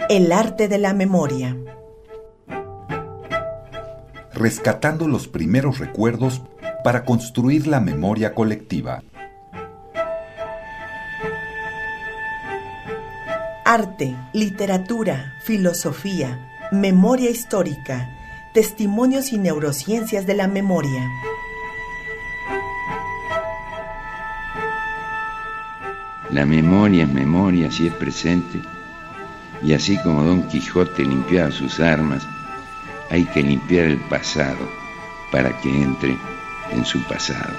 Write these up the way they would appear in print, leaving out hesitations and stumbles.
El arte de la memoria. Rescatando los primeros recuerdos para construir la memoria colectiva. Arte, literatura, filosofía, memoria histórica, testimonios y neurociencias de la memoria. La memoria es memoria si es presente, y así como Don Quijote limpiaba sus armas, hay que limpiar el pasado para que entre en su pasado.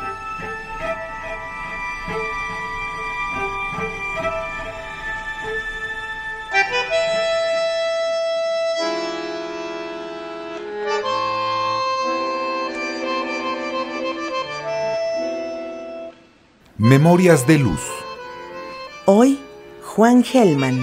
Memorias de Luz. Hoy, Juan Gelman.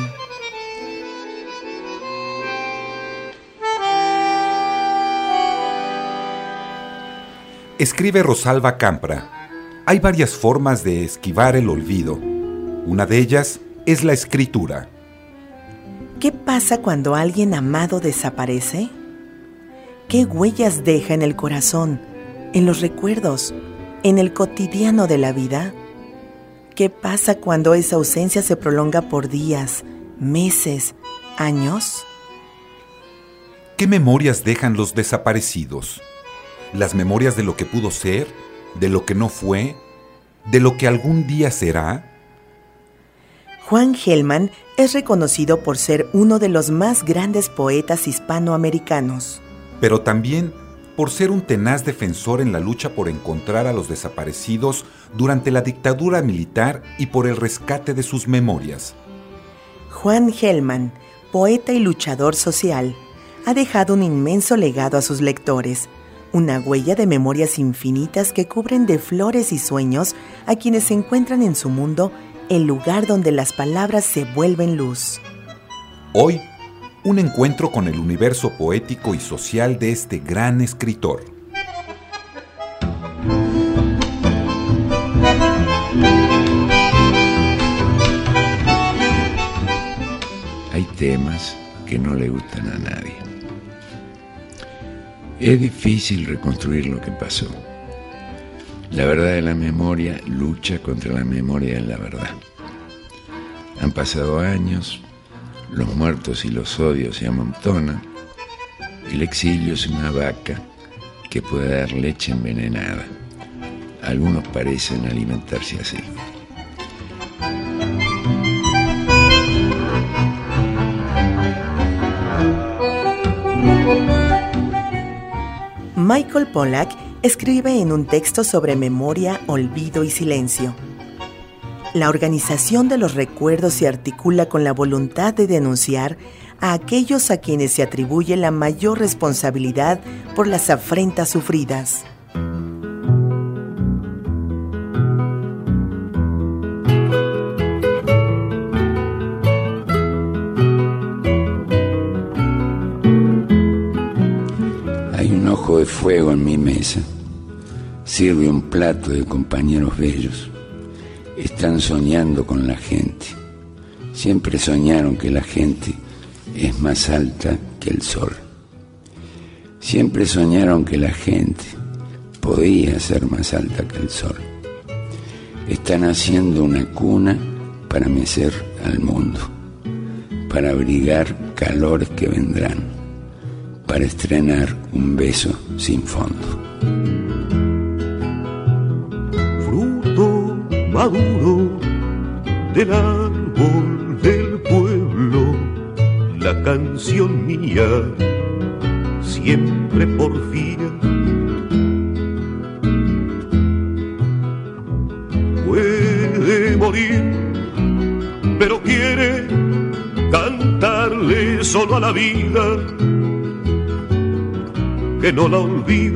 Escribe Rosalba Campra. Hay varias formas de esquivar el olvido. Una de ellas es la escritura. ¿Qué pasa cuando alguien amado desaparece? ¿Qué huellas deja en el corazón, en los recuerdos, en el cotidiano de la vida? ¿Qué pasa cuando esa ausencia se prolonga por días, meses, años? ¿Qué memorias dejan los desaparecidos? ¿Las memorias de lo que pudo ser, de lo que no fue, de lo que algún día será? Juan Gelman es reconocido por ser uno de los más grandes poetas hispanoamericanos. Pero también por ser un tenaz defensor en la lucha por encontrar a los desaparecidos durante la dictadura militar y por el rescate de sus memorias. Juan Gelman, poeta y luchador social, ha dejado un inmenso legado a sus lectores, una huella de memorias infinitas que cubren de flores y sueños a quienes se encuentran en su mundo, el lugar donde las palabras se vuelven luz. Hoy, un encuentro con el universo poético y social de este gran escritor. Hay temas que no le gustan a nadie. Es difícil reconstruir lo que pasó. La verdad de la memoria lucha contra la memoria de la verdad. Han pasado años, los muertos y los odios se amontonan. El exilio es una vaca que puede dar leche envenenada. Algunos parecen alimentarse así. Michael Pollack escribe en un texto sobre memoria, olvido y silencio. La organización de los recuerdos se articula con la voluntad de denunciar a aquellos a quienes se atribuye la mayor responsabilidad por las afrentas sufridas. Hay un ojo de fuego en mi mesa. Sirve un plato de compañeros bellos. Están soñando con la gente. Siempre soñaron que la gente es más alta que el sol. Siempre soñaron que la gente podía ser más alta que el sol. Están haciendo una cuna para mecer al mundo, para abrigar calores que vendrán, para estrenar un beso sin fondo. Fruto maduro del árbol del pueblo, la canción mía, siempre porfía. Puede morir, pero quiere cantarle solo a la vida, que no la olvida.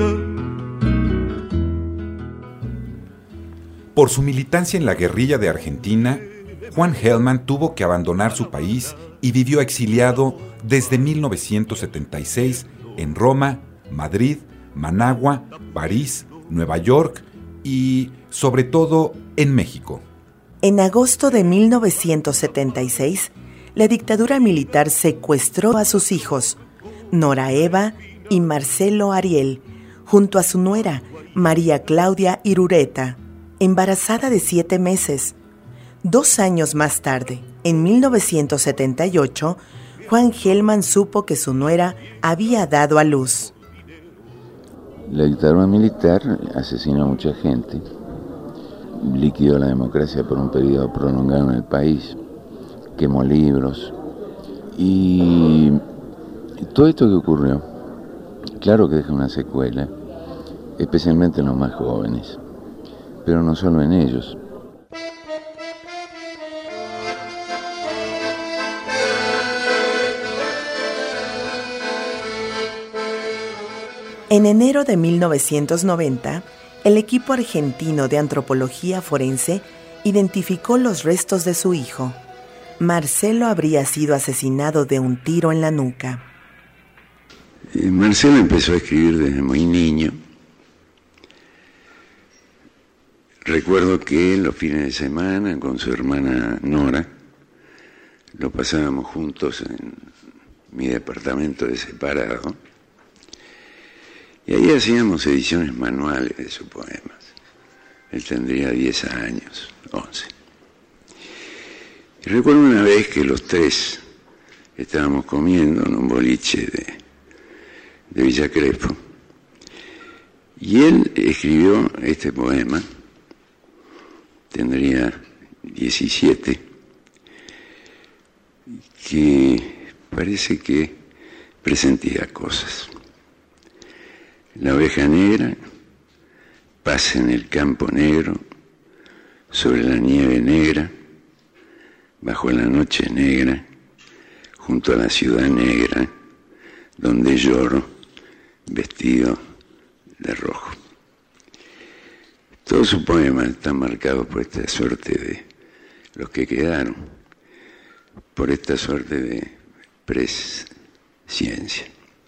Por su militancia en la guerrilla de Argentina, Juan Gelman tuvo que abandonar su país y vivió exiliado desde 1976 en Roma, Madrid, Managua, París, Nueva York y, sobre todo, en México. En agosto de 1976, la dictadura militar secuestró a sus hijos, Nora Eva y Marcelo Ariel, junto a su nuera, María Claudia Irureta, embarazada de 7 meses. 2 años más tarde, en 1978, Juan Gelman supo que su nuera había dado a luz. La dictadura militar asesinó a mucha gente, liquidó la democracia por un periodo prolongado en el país, quemó libros y todo esto que ocurrió, claro que deja una secuela, especialmente en los más jóvenes, pero no solo en ellos. En enero de 1990, el equipo argentino de antropología forense identificó los restos de su hijo. Marcelo habría sido asesinado de un tiro en la nuca. Marcelo empezó a escribir desde muy niño. Recuerdo que los fines de semana con su hermana Nora lo pasábamos juntos en mi departamento de separado. Y ahí hacíamos ediciones manuales de sus poemas. Él tendría 10 años, 11. Y recuerdo una vez que los 3 estábamos comiendo en un boliche de Villa Crespo. Y él escribió este poema, tendría 17, que parece que presentía cosas. La oveja negra pasa en el campo negro, sobre la nieve negra, bajo la noche negra, junto a la ciudad negra, donde lloro, vestido de rojo. Todos sus poemas están marcados por esta suerte de los que quedaron, por esta suerte de presciencia.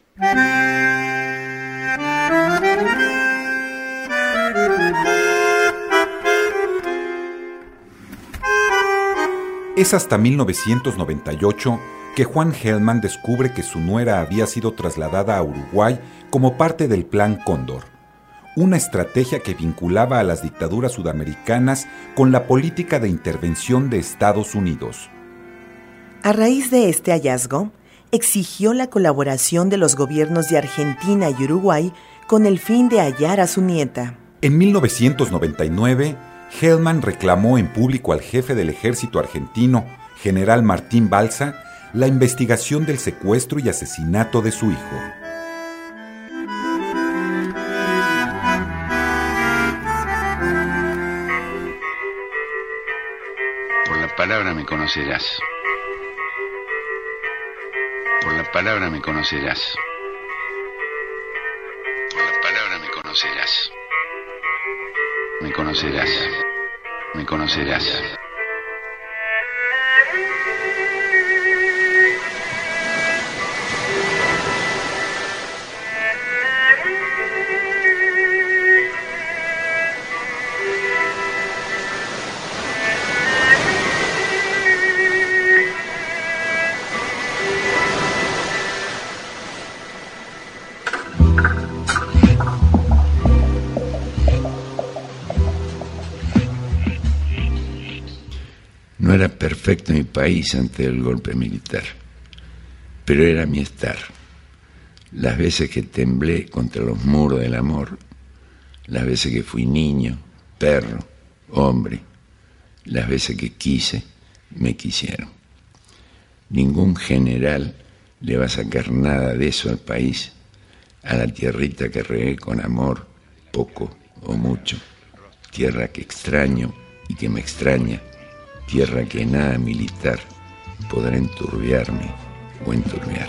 Es hasta 1998 que Juan Gelman descubre que su nuera había sido trasladada a Uruguay como parte del Plan Cóndor, una estrategia que vinculaba a las dictaduras sudamericanas con la política de intervención de Estados Unidos. A raíz de este hallazgo, exigió la colaboración de los gobiernos de Argentina y Uruguay con el fin de hallar a su nieta. En 1999, Gelman reclamó en público al jefe del ejército argentino, general Martín Balsa, la investigación del secuestro y asesinato de su hijo. Por la palabra me conocerás. Por la palabra me conocerás. Por la palabra me conocerás. Me conocerás. Me conocerás. No era perfecto mi país antes del golpe militar, pero era mi estar. Las veces que temblé contra los muros del amor, las veces que fui niño, perro, hombre, las veces que quise, me quisieron. Ningún general le va a sacar nada de eso al país, a la tierrita que regué con amor, poco o mucho, tierra que extraño y que me extraña, tierra que nada militar podrá enturbiarme o enturbiar.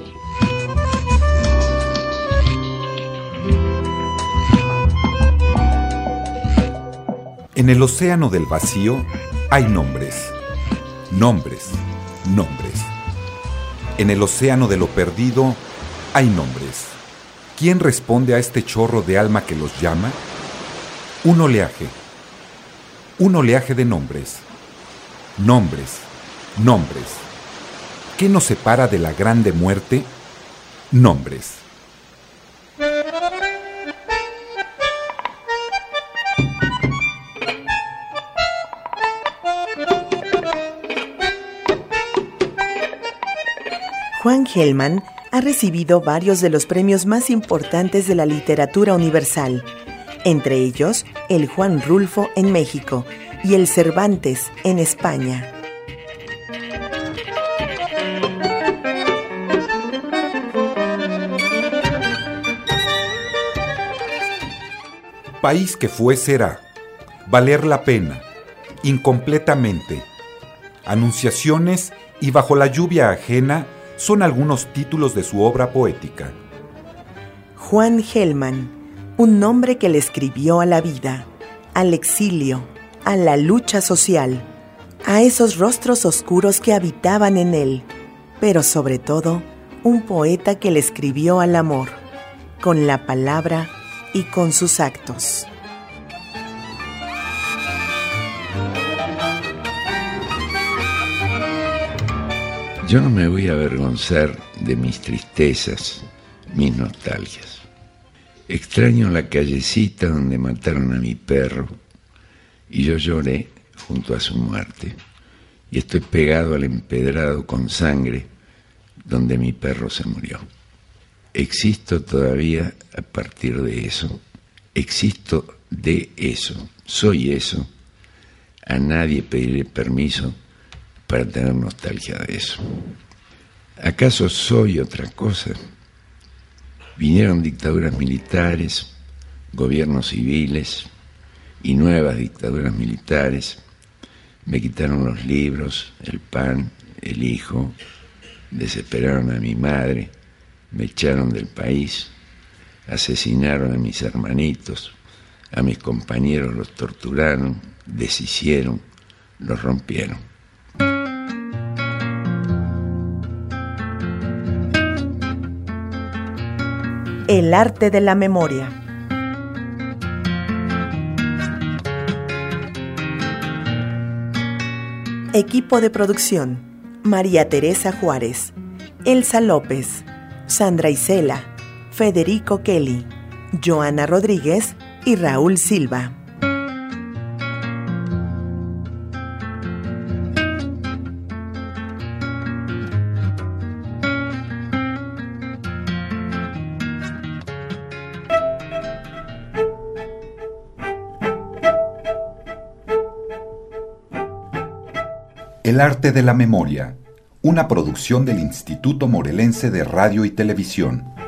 En el océano del vacío hay nombres, nombres, nombres. En el océano de lo perdido hay nombres. ¿Quién responde a este chorro de alma que los llama? Un oleaje de nombres. Nombres, nombres, ¿Qué nos separa de la grande muerte? Nombres. Juan Gelman ha recibido varios de los premios más importantes de la literatura universal, entre ellos el Juan Rulfo en México y el Cervantes en España. País que fue será, valer la pena, incompletamente, anunciaciones y bajo la lluvia ajena son algunos títulos de su obra poética. Juan Gelman, un nombre que le escribió a la vida, al exilio, a la lucha social, a esos rostros oscuros que habitaban en él, pero sobre todo, un poeta que le escribió al amor, con la palabra y con sus actos. Yo no me voy a avergonzar de mis tristezas, mis nostalgias. Extraño la callecita donde mataron a mi perro y yo lloré junto a su muerte. Y estoy pegado al empedrado con sangre donde mi perro se murió. Existo todavía a partir de eso. Existo de eso. Soy eso. A nadie pediré permiso para tener nostalgia de eso. ¿Acaso soy otra cosa? Vinieron dictaduras militares, gobiernos civiles y nuevas dictaduras militares. Me quitaron los libros, el pan, el hijo, desesperaron a mi madre, me echaron del país, asesinaron a mis hermanitos, a mis compañeros los torturaron, deshicieron, los rompieron. El arte de la memoria. Equipo de producción: María Teresa Juárez, Elsa López, Sandra Isela, Federico Kelly, Joana Rodríguez y Raúl Silva. El arte de la memoria, una producción del Instituto Morelense de Radio y Televisión.